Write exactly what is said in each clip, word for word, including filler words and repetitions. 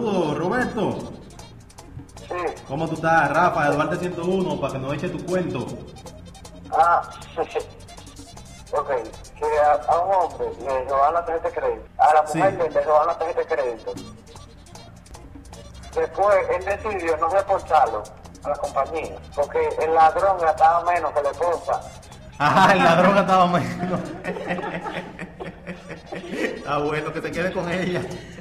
Saludos, Roberto. Sí. ¿Cómo tú estás, Rafa? Eduardo ciento uno, para que nos eche tu cuento. Ah, ok. Que a, a un hombre le roban la tarjeta de crédito. A la mujer Sí. le, le roban la tarjeta de crédito. Después él decidió no reportarlo a la compañía, porque el ladrón gastaba menos que la esposa. Ajá, el ladrón estaba menos. Está bueno que se quede con ella.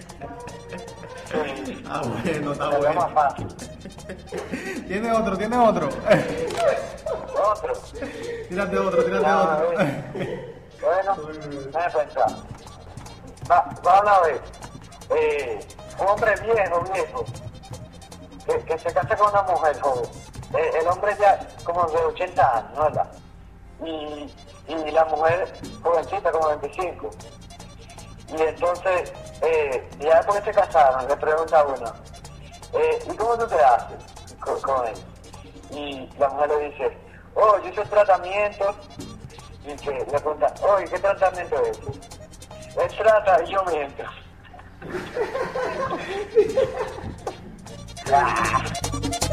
Sí. Está bueno, está Se ve más bueno. fácil. Tiene otro, tiene otro. Otro. Tírate otro, tírate Ya, otro. eh. Bueno, déjame pensar. Va, va una vez. Eh, un hombre viejo, viejo, que, que se casa con una mujer joven. Eh, el hombre ya como de ochenta años, ¿verdad? Y, y la mujer jovencita, como veinticinco. Y entonces, eh, ya después que se casaron, le pregunta a uno, eh, ¿y cómo tú te haces con, con él? Y la mujer le dice, oh, yo hice tratamiento. Y que le pregunta, oh, ¿y qué tratamiento es ese? Él trata y yo miento. Ah.